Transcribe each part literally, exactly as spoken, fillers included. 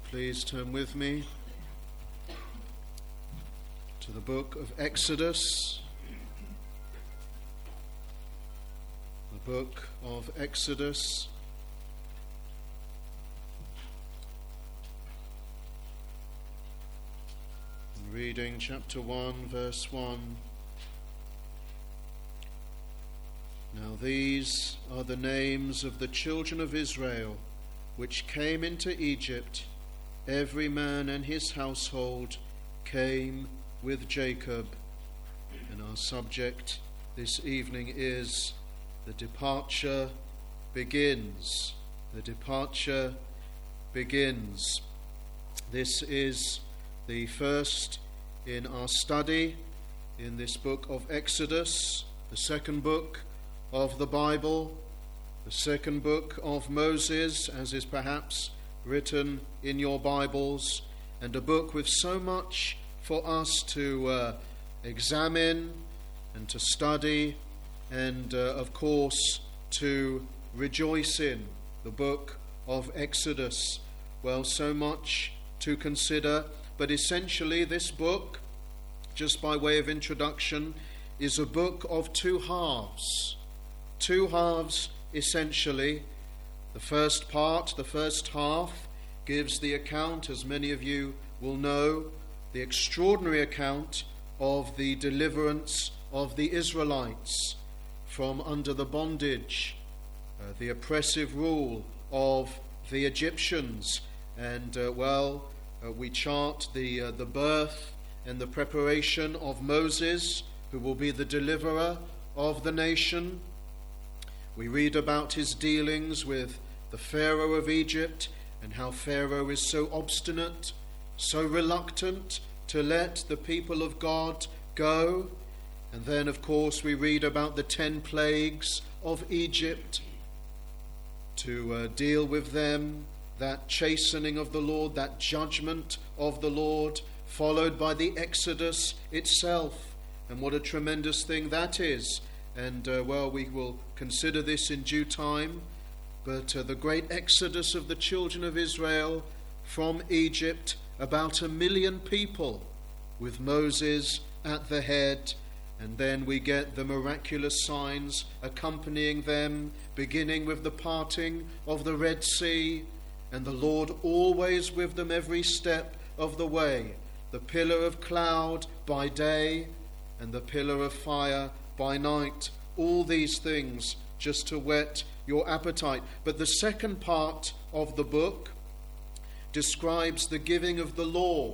Please turn with me to the book of Exodus. The book of Exodus. And reading chapter one, verse one. Now these are the names of the children of Israel, which came into Egypt. Every man and his household came with Jacob. And our subject this evening is the departure begins. The departure begins. This is the first in our study in this book of Exodus, the second book of the Bible, the second book of Moses, as is perhaps written in your Bibles, and a book with so much for us to uh, examine and to study and, uh, of course, to rejoice in. The book of Exodus. Well, so much to consider, but essentially this book, just by way of introduction, is a book of two halves. Two halves, essentially. The first part, the first half, gives the account, as many of you will know, the extraordinary account of the deliverance of the Israelites from under the bondage, uh, the oppressive rule of the Egyptians. And, uh, well, uh, we chart the, uh, the birth and the preparation of Moses, who will be the deliverer of the nation. We read about his dealings with the Pharaoh of Egypt and how Pharaoh is so obstinate, so reluctant to let the people of God go. And then, of course, we read about the ten plagues of Egypt to uh, deal with them, that chastening of the Lord, that judgment of the Lord, followed by the Exodus itself. And what a tremendous thing that is. And, uh, well, we will consider this in due time. But uh, the great exodus of the children of Israel from Egypt, about a million people, with Moses at the head. And then we get the miraculous signs accompanying them, beginning with the parting of the Red Sea, and the Lord always with them every step of the way. The pillar of cloud by day, and the pillar of fire by night. All these things just to whet your appetite. But the second part of the book describes the giving of the law.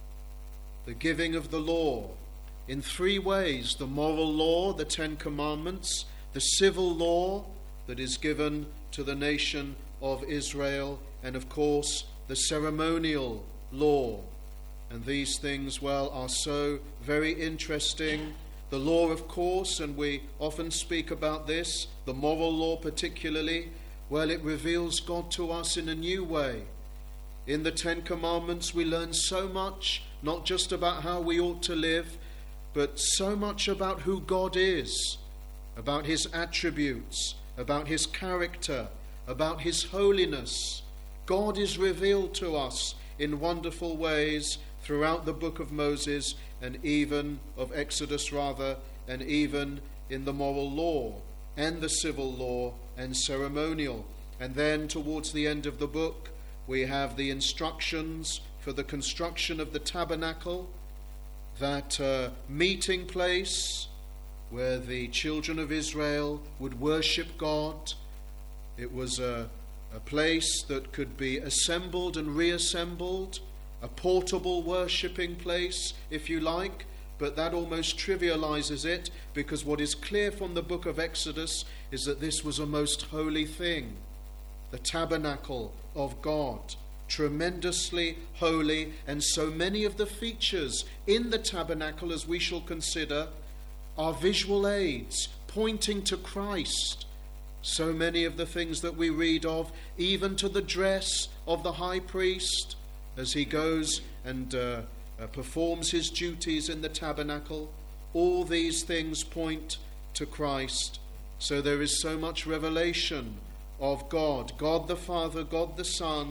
The giving of the law in three ways: the moral law, the Ten Commandments; the civil law that is given to the nation of Israel; and of course the ceremonial law. And these things, well, are so very interesting. The law, of course, and we often speak about this, the moral law particularly, well, it reveals God to us in a new way. In the Ten Commandments we learn so much, not just about how we ought to live, but so much about who God is, about his attributes, about his character, about his holiness. God is revealed to us in wonderful ways throughout the book of Moses, and even of Exodus rather, and even in the moral law and the civil law and ceremonial. And then towards the end of the book we have the instructions for the construction of the tabernacle, that uh, meeting place where the children of Israel would worship God. It was a, a place that could be assembled and reassembled, a portable worshipping place, if you like, but that almost trivializes it, because what is clear from the book of Exodus is that this was a most holy thing. The tabernacle of God, tremendously holy, and so many of the features in the tabernacle, as we shall consider, are visual aids pointing to Christ. So many of the things that we read of, even to the dress of the high priest, as he goes and uh, uh, performs his duties in the tabernacle, all these things point to Christ. So there is so much revelation of God, God the Father, God the Son,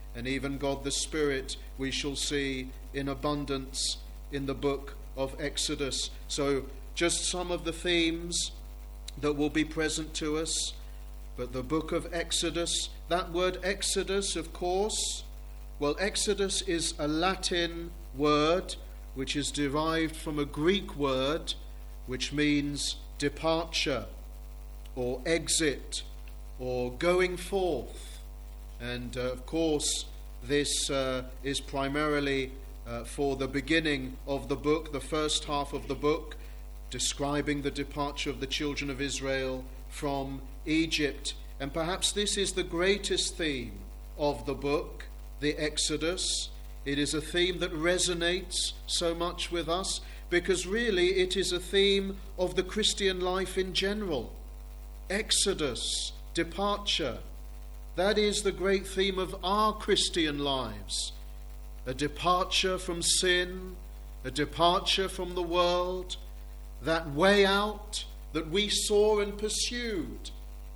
and even God the Spirit we shall see in abundance in the book of Exodus. So just some of the themes that will be present to us. But the book of Exodus, that word Exodus, of course, well, Exodus is a Latin word which is derived from a Greek word which means departure or exit or going forth. And uh, of course, this uh, is primarily uh, for the beginning of the book, the first half of the book, describing the departure of the children of Israel from Egypt. And perhaps this is the greatest theme of the book, the Exodus. It is a theme that resonates so much with us because really it is a theme of the Christian life in general. Exodus, departure. That is the great theme of our Christian lives. A departure from sin, a departure from the world, that way out that we saw and pursued.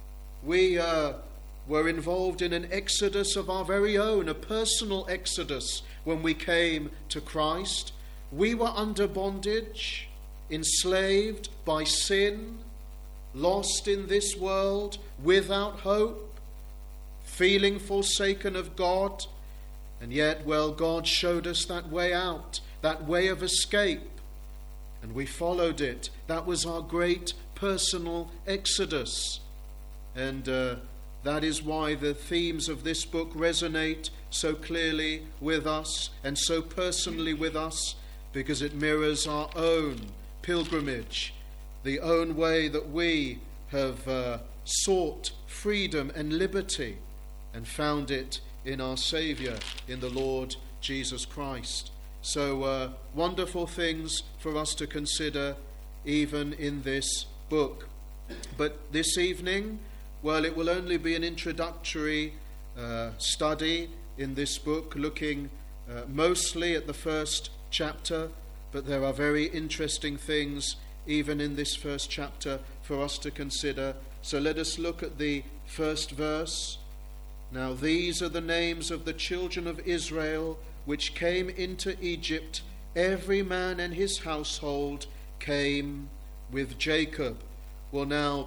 We uh, were involved in an exodus of our very own, a personal exodus when we came to Christ. We were under bondage, enslaved by sin, lost in this world, without hope, feeling forsaken of God. And yet, well, God showed us that way out, that way of escape. And we followed it. That was our great personal exodus. And uh, that is why the themes of this book resonate so clearly with us and so personally with us, because it mirrors our own pilgrimage, the own way that we have uh, sought freedom and liberty and found it in our Saviour, in the Lord Jesus Christ. So uh, wonderful things for us to consider even in this book. But this evening, well, it will only be an introductory uh, study in this book, looking uh, mostly at the first chapter, but there are very interesting things even in this first chapter for us to consider. So let us look at the first verse. Now these are the names of the children of Israel which came into Egypt. Every man and his household came with Jacob. Well, now,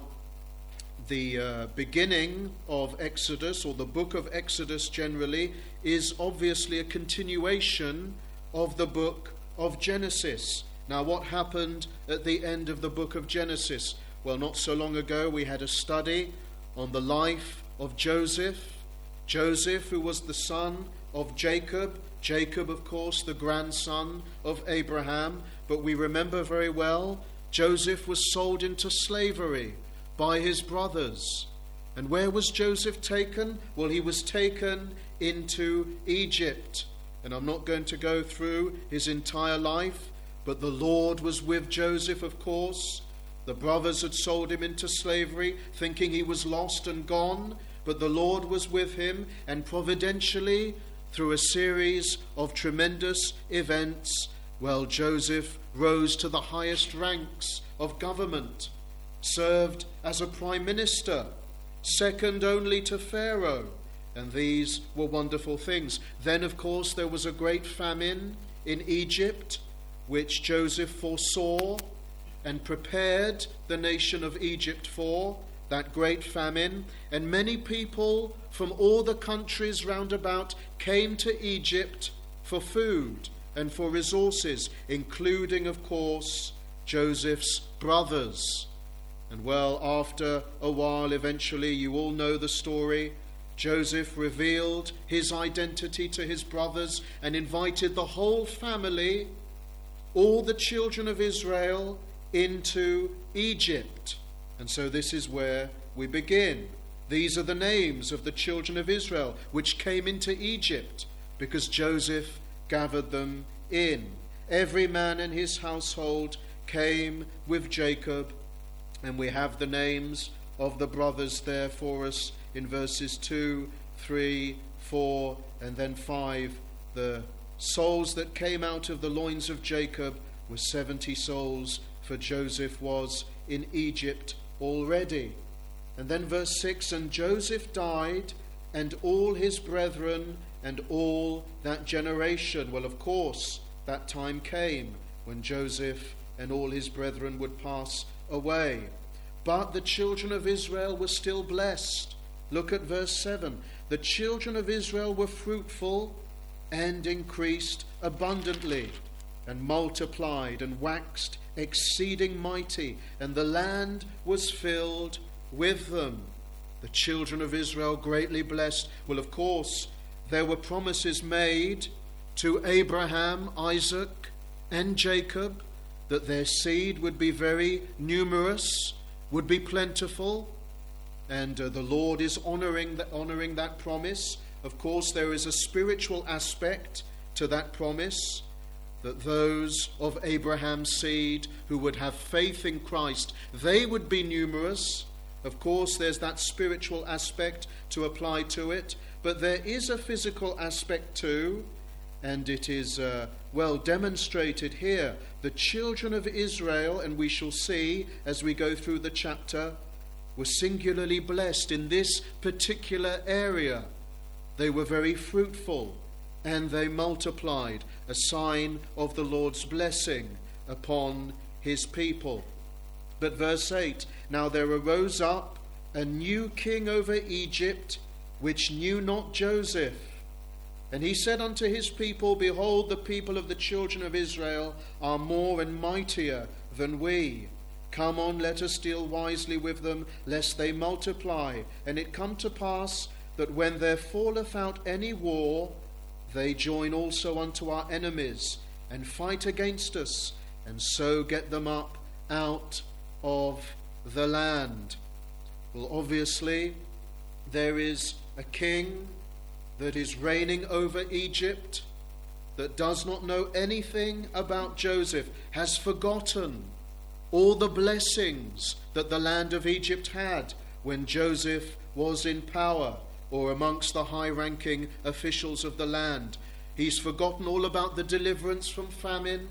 the uh, beginning of Exodus, or the book of Exodus generally, is obviously a continuation of the book of Genesis. Now, what happened at the end of the book of Genesis? Well, not so long ago we had a study on the life of Joseph. Joseph, who was the son of Jacob. Jacob, of course, the grandson of Abraham. But we remember very well, Joseph was sold into slavery by his brothers. And where was Joseph taken? Well, he was taken into Egypt. And I'm not going to go through his entire life, but the Lord was with Joseph, of course. The brothers had sold him into slavery, thinking he was lost and gone, but the Lord was with him, and providentially, through a series of tremendous events, well, Joseph rose to the highest ranks of government, served as a prime minister, second only to Pharaoh, and these were wonderful things. Then, of course, there was a great famine in Egypt, which Joseph foresaw and prepared the nation of Egypt for, that great famine. And many people from all the countries round about came to Egypt for food and for resources, including, of course, Joseph's brothers. And well, after a while, eventually, you all know the story, Joseph revealed his identity to his brothers and invited the whole family, all the children of Israel, into Egypt. And so this is where we begin. These are the names of the children of Israel which came into Egypt, because Joseph gathered them in. Every man and his household came with Jacob, and we have the names of the brothers there for us in verses two, three, four, and then five. The souls that came out of the loins of Jacob were seventy souls, for Joseph was in Egypt already. And then verse six, and Joseph died and all his brethren and all that generation. Well, of course, that time came when Joseph and all his brethren would pass away. But the children of Israel were still blessed. Look at verse seven. The children of Israel were fruitful and increased abundantly, and multiplied and waxed exceeding mighty, and the land was filled with them. The children of Israel greatly blessed. Well, of course, there were promises made to Abraham, Isaac, and Jacob that their seed would be very numerous, would be plentiful, and uh, the Lord is honoring that, honoring that promise. Of course, there is a spiritual aspect to that promise, that those of Abraham's seed who would have faith in Christ, they would be numerous. Of course, there's that spiritual aspect to apply to it, but there is a physical aspect too, and it is uh, well demonstrated here. The children of Israel, and we shall see as we go through the chapter, were singularly blessed in this particular area. They were very fruitful, and they multiplied, a sign of the Lord's blessing upon his people. But verse eight, now there arose up a new king over Egypt, which knew not Joseph. And he said unto his people, behold, the people of the children of Israel are more and mightier than we. Come on, let us deal wisely with them, lest they multiply. And it come to pass that when there falleth out any war, they join also unto our enemies, and fight against us, and so get them up out of the land. Well, obviously, there is a king that is reigning over Egypt that does not know anything about Joseph, has forgotten all the blessings that the land of Egypt had when Joseph was in power, or amongst the high-ranking officials of the land. He's forgotten all about the deliverance from famine,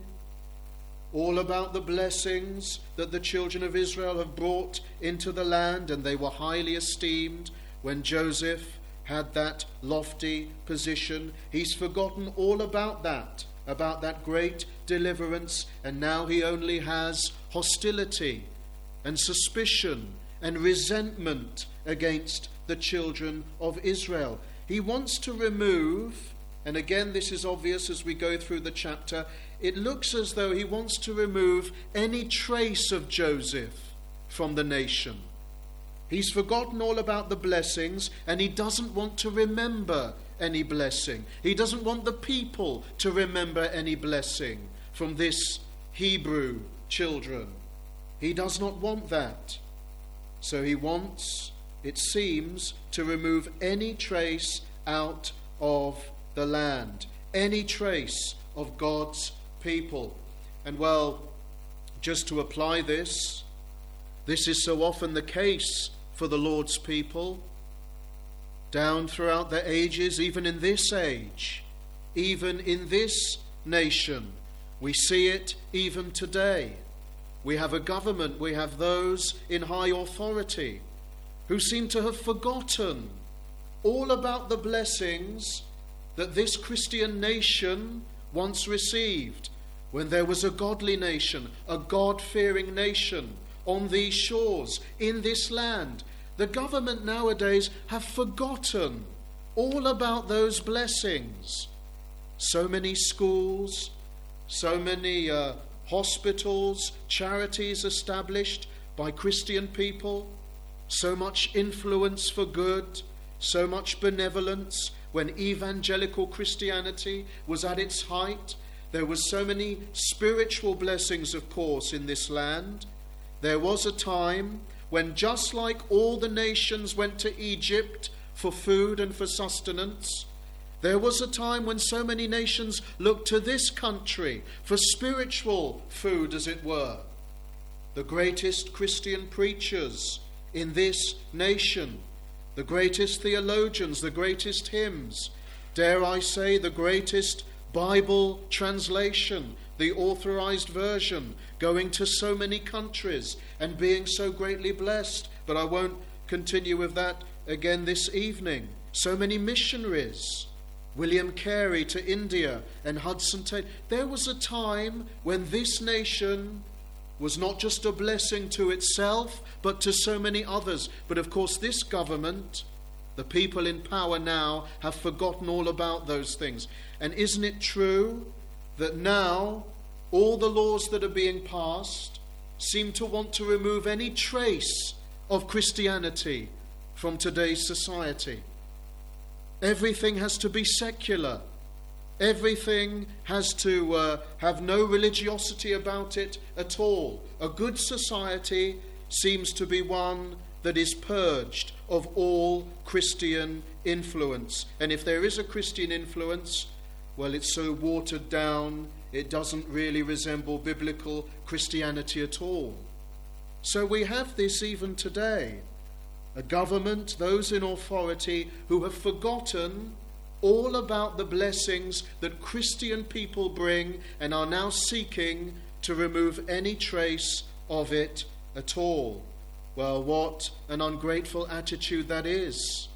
all about the blessings that the children of Israel have brought into the land, and they were highly esteemed when Joseph had that lofty position. He's forgotten all about that, about that great deliverance, and now he only has hostility and suspicion and resentment against the children of Israel. He wants to remove, and again this is obvious as we go through the chapter, it looks as though he wants to remove any trace of Joseph from the nation. He's forgotten all about the blessings, and he doesn't want to remember any blessing. He doesn't want the people to remember any blessing from this Hebrew children. He does not want that. So he wants, it seems, to remove any trace out of the land, any trace of God's people. And well, just to apply this, this is so often the case for the Lord's people, down throughout the ages, even in this age, even in this nation. We see it even today. We have a government, we have those in high authority who seem to have forgotten all about the blessings that this Christian nation once received when there was a godly nation, a God-fearing nation on these shores, in this land. The government nowadays have forgotten all about those blessings. So many schools, so many uh, hospitals, charities established by Christian people, so much influence for good, so much benevolence. When evangelical Christianity was at its height, there was so many spiritual blessings, of course, in this land. There was a time when, just like all the nations went to Egypt for food and for sustenance, there was a time when so many nations looked to this country for spiritual food, as it were. The greatest Christian preachers in this nation, the greatest theologians, the greatest hymns, dare I say the greatest Bible translation, the authorized version, going to so many countries and being so greatly blessed. But I won't continue with that again this evening. So many missionaries, William Carey to India and Hudson Taylor. There was a time when this nation was not just a blessing to itself, but to so many others. But of course, this government, the people in power now, have forgotten all about those things. And isn't it true that now all the laws that are being passed seem to want to remove any trace of Christianity from today's society? Everything has to be secular. Everything has to uh, have no religiosity about it at all. A good society seems to be one that is purged of all Christian influence. And if there is a Christian influence, well, it's so watered down, it doesn't really resemble biblical Christianity at all. So we have this even today. A government, those in authority who have forgotten all about the blessings that Christian people bring and are now seeking to remove any trace of it at all. Well, what an ungrateful attitude that is.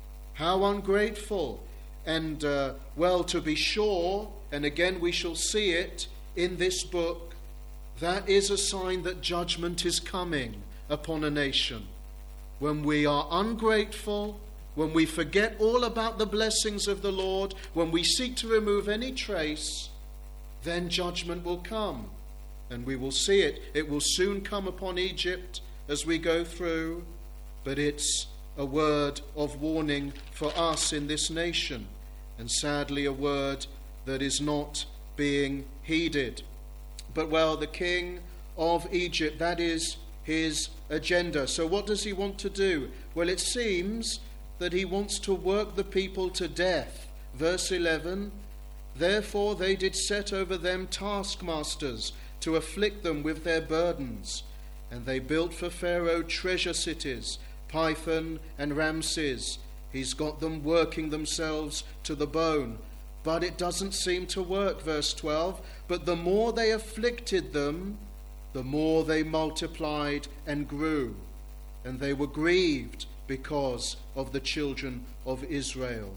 How ungrateful. And, uh, well, to be sure, and again we shall see it in this book, that is a sign that judgment is coming upon a nation. When we are ungrateful, when we forget all about the blessings of the Lord, when we seek to remove any trace, then judgment will come. And we will see it. It will soon come upon Egypt as we go through, but it's a word of warning for us in this nation, and sadly a word that is not being heeded. But well, the king of Egypt, that is his agenda. So what does he want to do? Well, it seems that he wants to work the people to death. Verse eleven, therefore they did set over them taskmasters to afflict them with their burdens. And they built for Pharaoh treasure cities, Pithom and Ramses. He's got them working themselves to the bone. But it doesn't seem to work, verse twelve. But the more they afflicted them, the more they multiplied and grew. And they were grieved because of the children of Israel.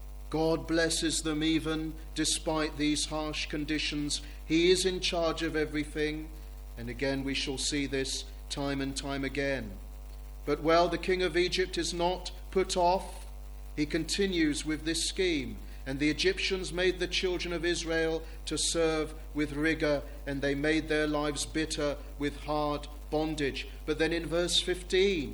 God blesses them even despite these harsh conditions. He is in charge of everything. And again, we shall see this time and time again. But well, the king of Egypt is not put off. He continues with this scheme. And the Egyptians made the children of Israel to serve with rigor, and they made their lives bitter with hard bondage. But then in verse fifteen,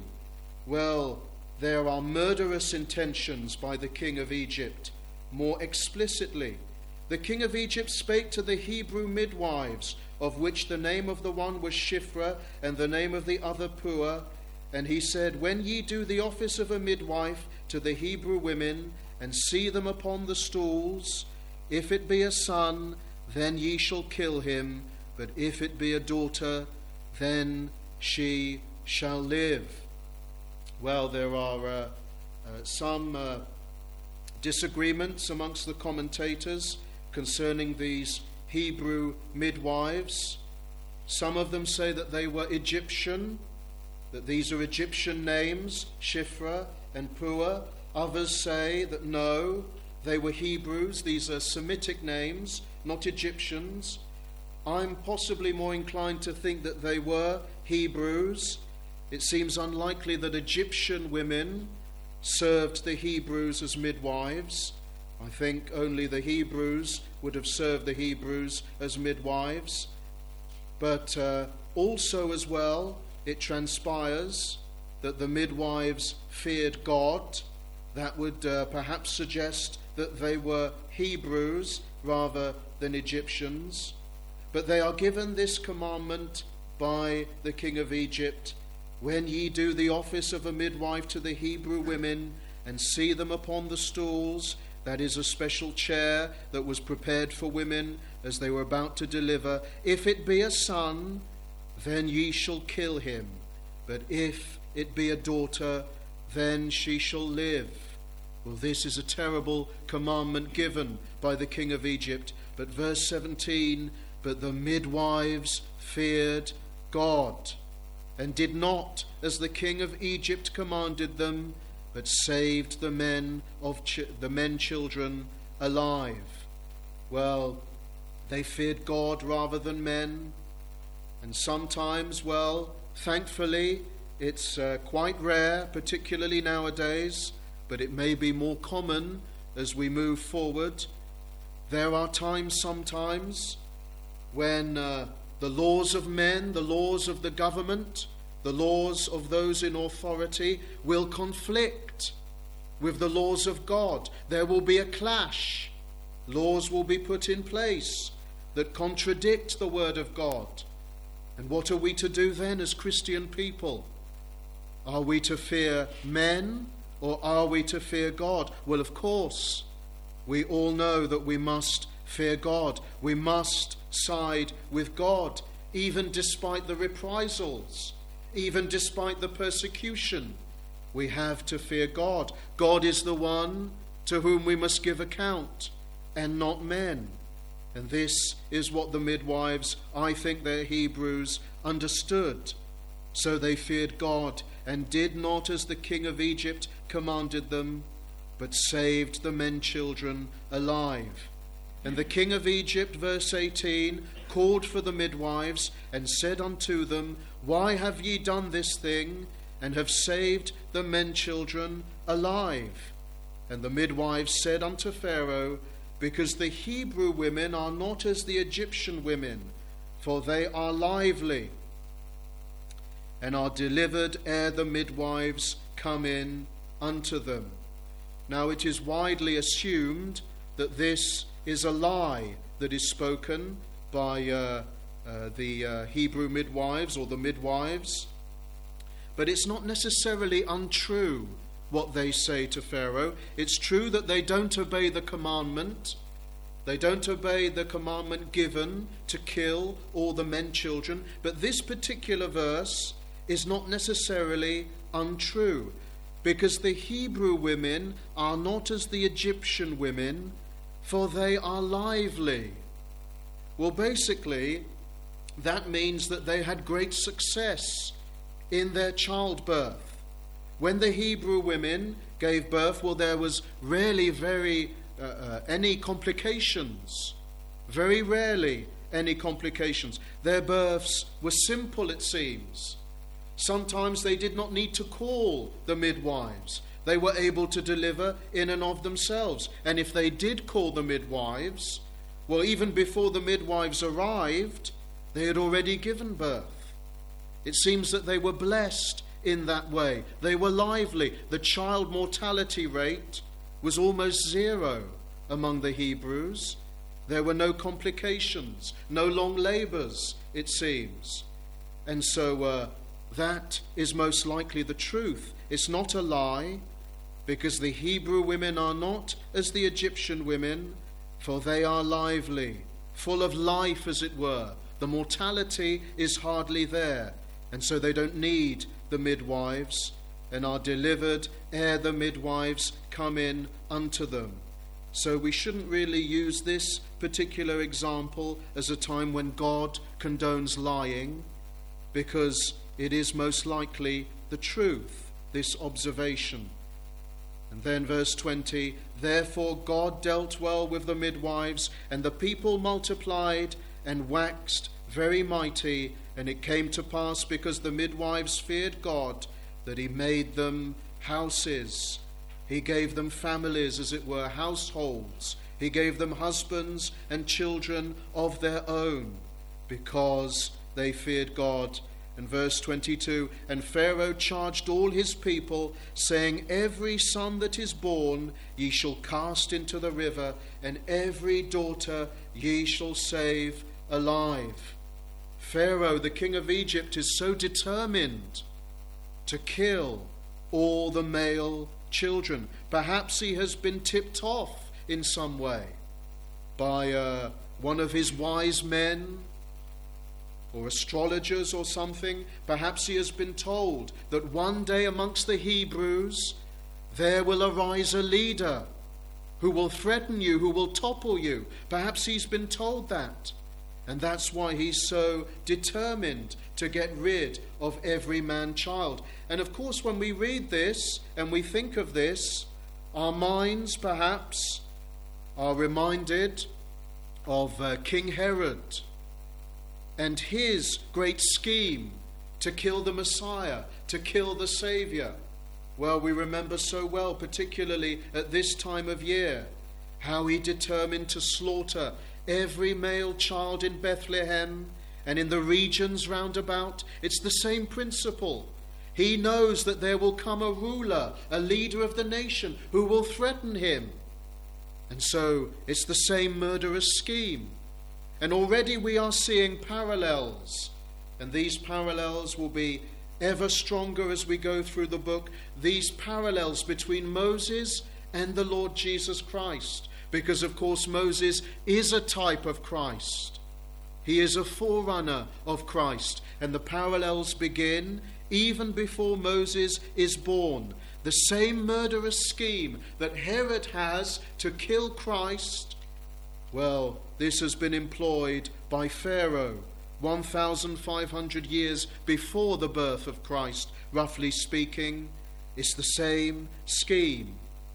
well, there are murderous intentions by the king of Egypt. More explicitly, the king of Egypt spake to the Hebrew midwives, of which the name of the one was Shiphrah, and the name of the other Puah. And he said, when ye do the office of a midwife to the Hebrew women, and see them upon the stools, if it be a son, then ye shall kill him, but if it be a daughter, then she shall live. Well, there are uh, uh, some uh, disagreements amongst the commentators concerning these Hebrew midwives. Some of them say that they were Egyptian, that these are Egyptian names, Shiphrah and Puah. Others say that no, they were Hebrews. These are Semitic names, not Egyptians. I'm possibly more inclined to think that they were Hebrews. It seems unlikely that Egyptian women served the Hebrews as midwives. I think only the Hebrews would have served the Hebrews as midwives. But uh, also as well, it transpires that the midwives feared God. That would uh, perhaps suggest that they were Hebrews rather than Egyptians. But they are given this commandment by the king of Egypt. When ye do the office of a midwife to the Hebrew women, and see them upon the stools, that is a special chair that was prepared for women as they were about to deliver, if it be a son, then ye shall kill him. But if it be a daughter, then she shall live. Well, this is a terrible commandment given by the king of Egypt. But verse seventeen, but the midwives feared God, and did not as the king of Egypt commanded them, but saved the men of ch- the men children alive. Well, they feared God rather than men. And sometimes, well, thankfully, it's uh, quite rare, particularly nowadays, but it may be more common as we move forward. There are times sometimes when uh, the laws of men, the laws of the government, the laws of those in authority will conflict with the laws of God. There will be a clash. Laws will be put in place that contradict the word of God. And what are we to do then as Christian people? Are we to fear men or are we to fear God? Well, of course, we all know that we must fear God. We must side with God, even despite the reprisals, even despite the persecution. We have to fear God. God is the one to whom we must give account, and not men. And this is what the midwives, I think the Hebrews, understood. So they feared God and did not as the king of Egypt commanded them, but saved the men children alive. And the king of Egypt, verse eighteen, called for the midwives and said unto them, Why have ye done this thing, and have saved the men children alive? And the midwives said unto Pharaoh, Because the Hebrew women are not as the Egyptian women, for they are lively, and are delivered ere the midwives come in unto them. Now it is widely assumed that this is a lie that is spoken by uh, uh, the uh, Hebrew midwives or the midwives, but it's not necessarily untrue what they say to Pharaoh. It's true that they don't obey the commandment. They don't obey the commandment given to kill all the men children, but this particular verse is not necessarily untrue, because the Hebrew women are not as the Egyptian women, for they are lively. Well, basically, that means that they had great success in their childbirth. When the Hebrew women gave birth, well, there was rarely very uh, uh, any complications. Very rarely any complications. Their births were simple, it seems. Sometimes they did not need to call the midwives. They were able to deliver in and of themselves. And if they did call the midwives, well, even before the midwives arrived, they had already given birth. It seems that they were blessed in that way. They were lively. The child mortality rate was almost zero among the Hebrews. There were no complications, no long labours, it seems. And so uh, that is most likely the truth. It's not a lie, because the Hebrew women are not as the Egyptian women, for they are lively, full of life, as it were. The mortality is hardly there, and so they don't need the midwives, and are delivered ere the midwives come in unto them. So we shouldn't really use this particular example as a time when God condones lying, because it is most likely the truth, this observation. And then verse twenty, Therefore God dealt well with the midwives, and the people multiplied and waxed very mighty. And it came to pass, because the midwives feared God, that he made them houses. He gave them families, as it were, households. He gave them husbands and children of their own, because they feared God. And verse twenty-two, And Pharaoh charged all his people, saying, Every son that is born ye shall cast into the river, and every daughter ye shall save alive. Pharaoh, the king of Egypt, is so determined to kill all the male children. Perhaps he has been tipped off in some way by uh, one of his wise men or astrologers or something. Perhaps he has been told that one day amongst the Hebrews there will arise a leader who will threaten you, who will topple you. Perhaps he's been told that. And that's why he's so determined to get rid of every man-child. And of course, when we read this and we think of this, our minds perhaps are reminded of uh, King Herod and his great scheme to kill the Messiah, to kill the Saviour. Well, we remember so well, particularly at this time of year, how he determined to slaughter every male child in Bethlehem and in the regions round about. It's the same principle. He knows that there will come a ruler, a leader of the nation, who will threaten him. And so it's the same murderous scheme. And already we are seeing parallels. And these parallels will be ever stronger as we go through the book. These parallels between Moses and the Lord Jesus Christ. Because, of course, Moses is a type of Christ. He is a forerunner of Christ. And the parallels begin even before Moses is born. The same murderous scheme that Herod has to kill Christ, well, this has been employed by Pharaoh one thousand five hundred years before the birth of Christ, roughly speaking. It's the same scheme.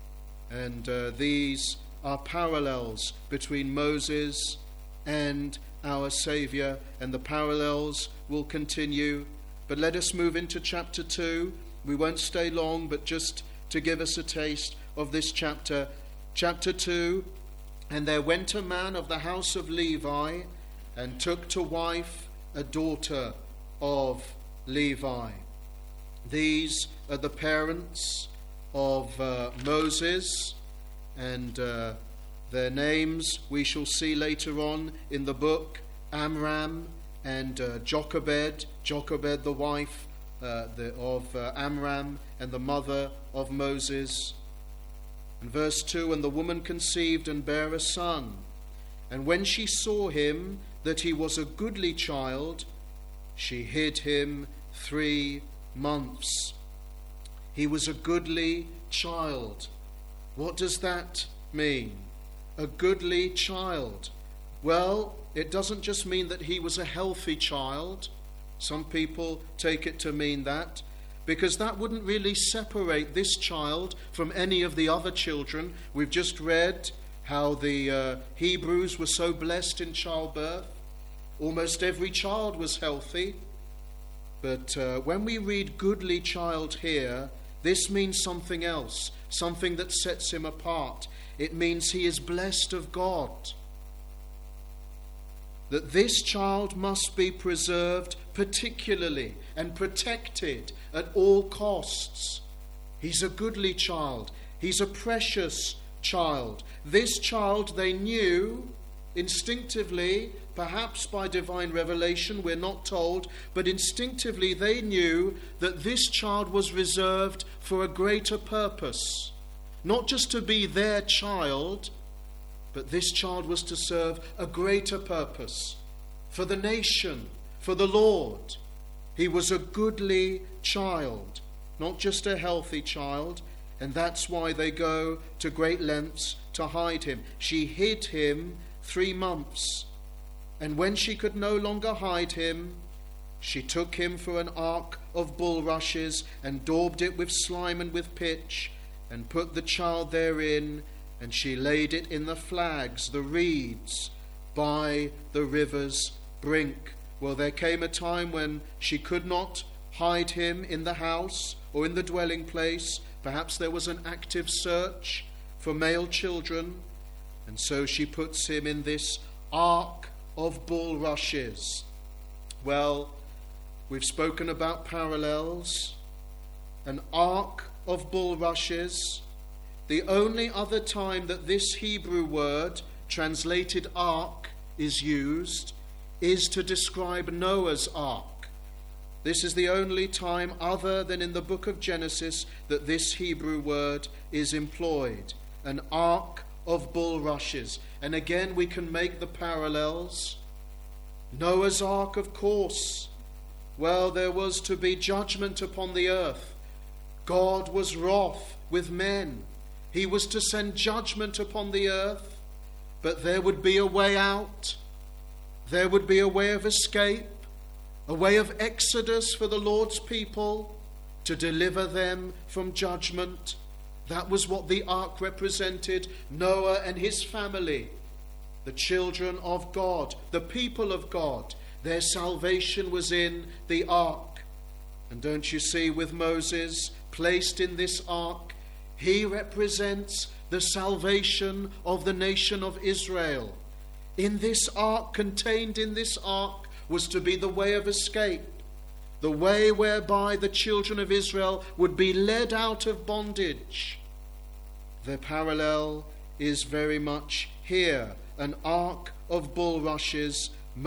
And uh, these are parallels between Moses and our Saviour, and the parallels will continue. But let us move into chapter two. We won't stay long, but just to give us a taste of this chapter. Chapter two, and there went a man of the house of Levi, and took to wife a daughter of Levi. These are the parents of uh, Moses, and uh, their names we shall see later on in the book: Amram and uh, Jochebed. Jochebed, the wife uh, the, of uh, Amram and the mother of Moses. And verse two, and the woman conceived and bare a son. And when she saw him, that he was a goodly child, she hid him three months. He was a goodly child. What does that mean? A goodly child. Well, it doesn't just mean that he was a healthy child. Some people take it to mean that, because that wouldn't really separate this child from any of the other children. We've just read how the uh, Hebrews were so blessed in childbirth. Almost every child was healthy. But uh, when we read goodly child here, this means something else, something that sets him apart. It means he is blessed of God. That this child must be preserved particularly and protected at all costs. He's a goodly child. He's a precious child. This child they knew instinctively, perhaps by divine revelation, we're not told, but instinctively they knew that this child was reserved for a greater purpose. Not just to be their child, but this child was to serve a greater purpose for the nation, for the Lord. He was a goodly child, not just a healthy child, and that's why they go to great lengths to hide him. She hid him three months, and when she could no longer hide him, she took him for an ark of bulrushes and daubed it with slime and with pitch, and put the child therein, and she laid it in the flags, the reeds, by the river's brink. Well, there came a time when she could not hide him in the house or in the dwelling place. Perhaps there was an active search for male children, and so she puts him in this ark of bulrushes. Well, we've spoken about parallels. An ark of bulrushes. The only other time that this Hebrew word, translated ark, is used is to describe Noah's ark. This is the only time other than in the book of Genesis that this Hebrew word is employed. An ark of bulrushes. And again we can make the parallels. Noah's ark, of course. Well, there was to be judgment upon the earth. God was wroth with men. He was to send judgment upon the earth, but there would be a way out. there would be a way of escape, a way of exodus for the Lord's people to deliver them from judgment. That was what the ark represented. Noah and his family, the children of God, the people of God, their salvation was in the ark. And don't you see, with Moses placed in this ark, he represents the salvation of the nation of Israel. In this ark, contained in this ark, was to be the way of escape, the way whereby the children of Israel would be led out of bondage. The parallel is very much here, an ark of bulrushes.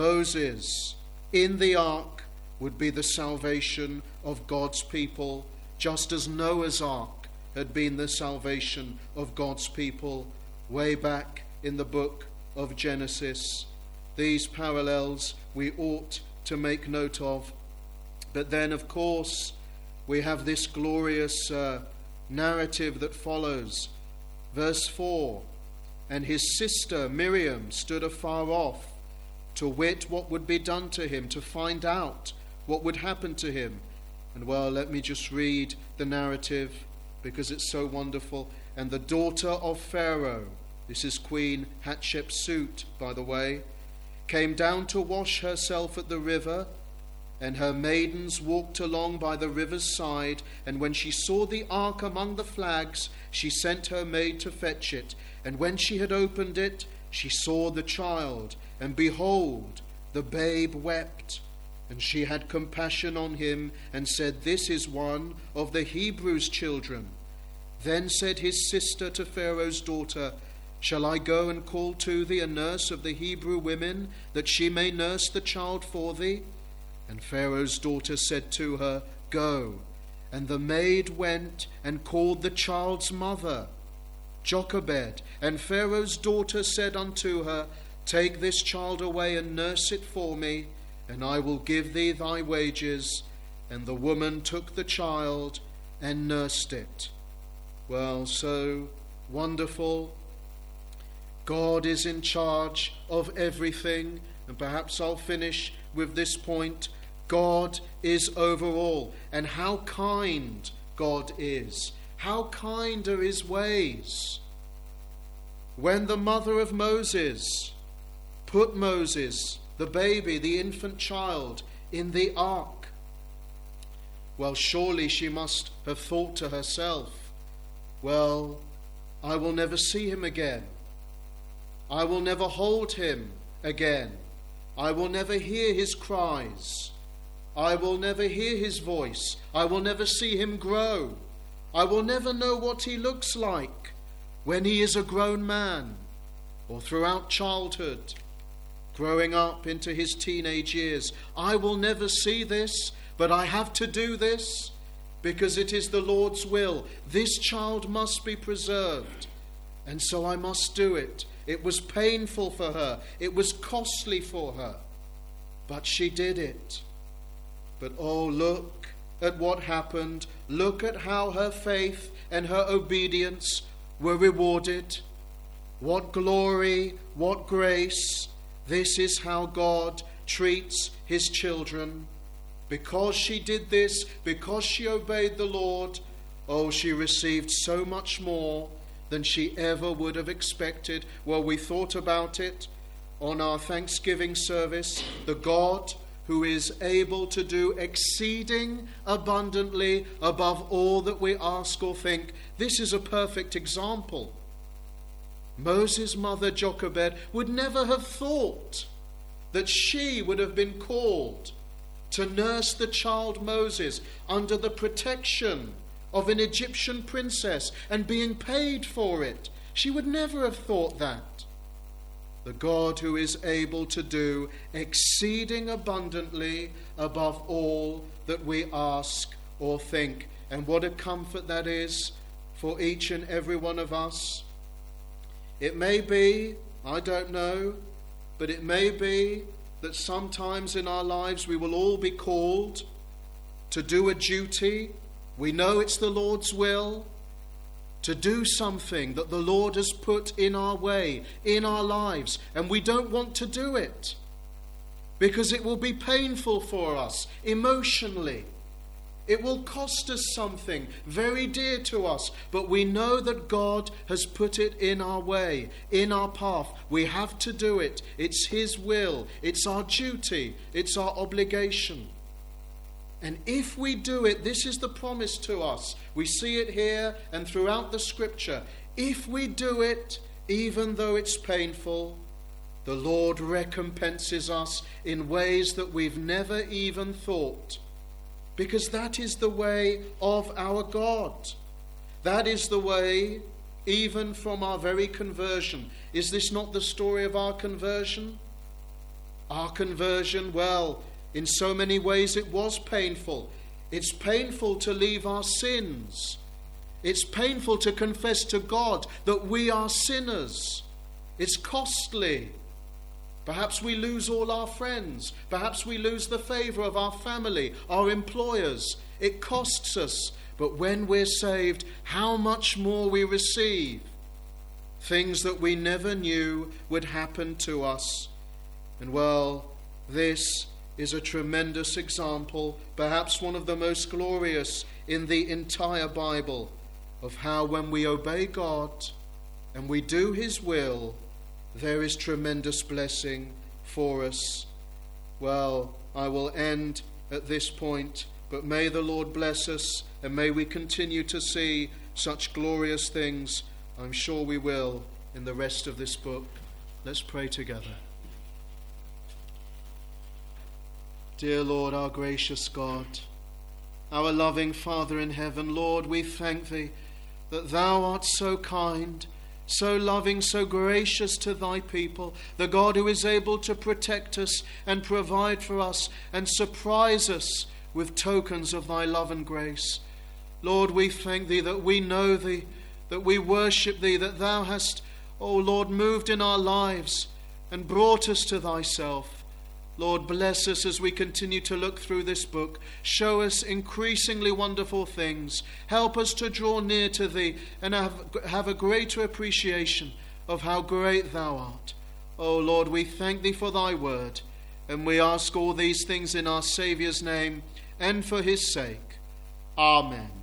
Moses in the ark would be the salvation of God's people, just as Noah's ark had been the salvation of God's people way back in the book of Genesis. These parallels we ought to make note of. But then, of course, we have this glorious uh, narrative that follows. Verse four, and his sister Miriam stood afar off, to wit what would be done to him, to find out what would happen to him. And well, let me just read the narrative, because it's so wonderful. And the daughter of Pharaoh, this is Queen Hatshepsut, by the way, came down to wash herself at the river, and her maidens walked along by the river's side. And when she saw the ark among the flags, she sent her maid to fetch it. And when she had opened it, she saw the child, and behold, the babe wept. And she had compassion on him, and said, This is one of the Hebrews' children. Then said his sister to Pharaoh's daughter, Shall I go and call to thee a nurse of the Hebrew women, that she may nurse the child for thee? And Pharaoh's daughter said to her, Go. And the maid went and called the child's mother, Jochebed. And Pharaoh's daughter said unto her, Take this child away and nurse it for me, and I will give thee thy wages. And the woman took the child and nursed it. Well, so wonderful. God is in charge of everything. And perhaps I'll finish with this point. God is over all. And how kind God is. How kind are his ways. When the mother of Moses put Moses, the baby, the infant child, in the ark, well, surely she must have thought to herself, well, I will never see him again. I will never hold him again. I will never hear his cries. I will never hear his voice. I will never see him grow. I will never know what he looks like when he is a grown man, or throughout childhood, growing up into his teenage years. I will never see this, but I have to do this because it is the Lord's will. This child must be preserved, and so I must do it. It was painful for her. It was costly for her, but she did it. But oh, look at what happened. Look at how her faith and her obedience were rewarded. What glory, what grace. This is how God treats his children. Because she did this, because she obeyed the Lord, oh, she received so much more than she ever would have expected. Well, we thought about it on our Thanksgiving service. The God who is able to do exceeding abundantly above all that we ask or think. This is a perfect example. Moses' mother Jochebed would never have thought that she would have been called to nurse the child Moses under the protection of an Egyptian princess and being paid for it. She would never have thought that. The God who is able to do exceeding abundantly above all that we ask or think. And what a comfort that is for each and every one of us. It may be, I don't know, but it may be that sometimes in our lives we will all be called to do a duty. We know it's the Lord's will to do something that the Lord has put in our way, in our lives, and we don't want to do it. because it will be painful for us emotionally. It will cost us something very dear to us, but we know that God has put it in our way, in our path. We have to do it. It's His will. It's our duty. It's our obligation. And if we do it, this is the promise to us. We see it here and throughout the Scripture. If we do it, even though it's painful, the Lord recompenses us in ways that we've never even thought. Because that is the way of our God. That is the way, even from our very conversion. Is this not the story of our conversion? Our conversion, well, in so many ways it was painful. It's painful to leave our sins. It's painful to confess to God that we are sinners. It's costly. Perhaps we lose all our friends. Perhaps we lose the favour of our family, our employers. It costs us. But when we're saved, how much more we receive. Things that we never knew would happen to us. And well, this is a tremendous example, perhaps one of the most glorious in the entire Bible, of how when we obey God and we do His will, there is tremendous blessing for us. Well, I will end at this point, but may the Lord bless us, and may we continue to see such glorious things. I'm sure we will in the rest of this book. Let's pray together. Dear Lord, our gracious God, our loving Father in heaven, Lord, we thank Thee that Thou art so kind, so loving, so gracious to Thy people, the God who is able to protect us and provide for us and surprise us with tokens of Thy love and grace. Lord, we thank Thee that we know Thee, that we worship Thee, that Thou hast, O Lord, moved in our lives and brought us to Thyself. Lord, bless us as we continue to look through this book. Show us increasingly wonderful things. Help us to draw near to Thee and have, have a greater appreciation of how great Thou art. Oh Lord, we thank Thee for Thy word, and we ask all these things in our Saviour's name and for His sake. Amen.